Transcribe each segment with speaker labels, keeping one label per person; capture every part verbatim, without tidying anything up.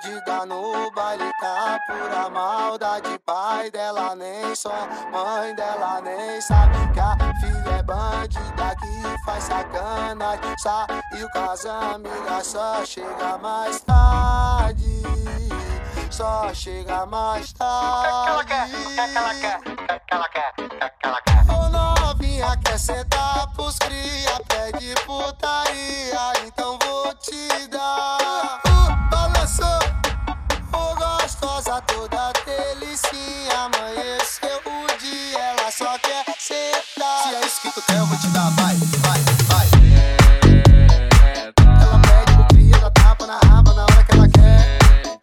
Speaker 1: perdida no baile, tá pura maldade. Pai dela nem só, mãe dela nem sabe que a filha é bandida que faz sacanagem. Saiu com as amigas, só chega mais tarde. Só chega mais tarde.
Speaker 2: O que é que ela quer? O que é que ela quer? O que é que ela quer? O que é que ela quer?
Speaker 1: Ô novinha, quer sentar pros cria, pede putaria, então vou te dar. Uh, balançou, ô gostosa toda delicinha. Amanheceu o dia, ela só quer sentar. Se é isso que tu quer, eu vou te dar, vai, vai, vai. Ela pede pro cria, dá tapa na raba na hora que ela quer.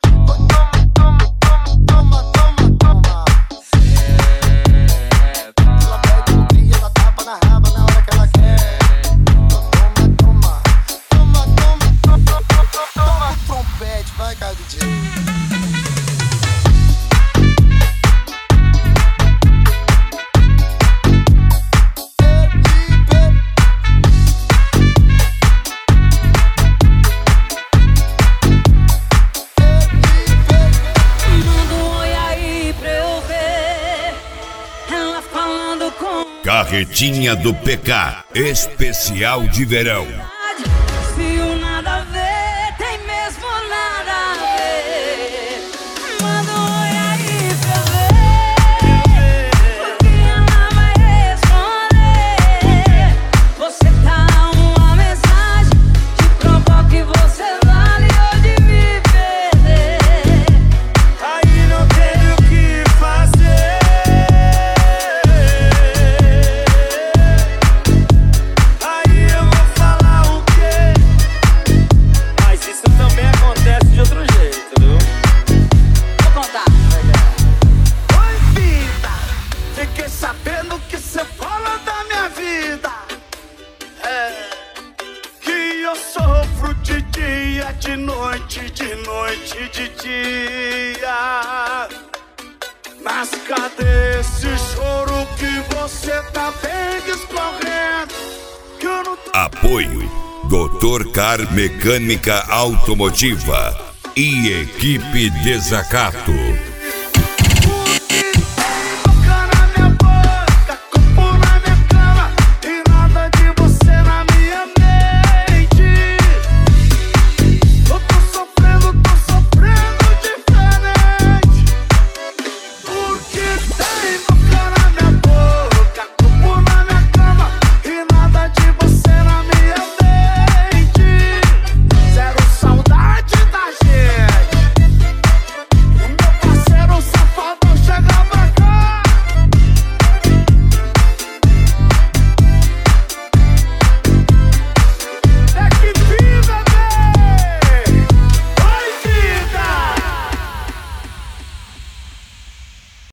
Speaker 3: Carretinha do P K, especial de verão.
Speaker 4: Se o nada a ver, tem mesmo nada a ver. Manda um oi aí pra eu ver o que ela vai responder. Você tá uma mensagem que provoca que você vale hoje me perder.
Speaker 5: Aí não tem o que fazer. Sabendo que cê fala da minha vida, é que eu sofro de dia, de noite, de noite, de dia. Mas cadê esse choro que você tá bem discorrendo? Que eu não tô...
Speaker 3: Apoio doutor Car Mecânica Automotiva e Equipe Desacato.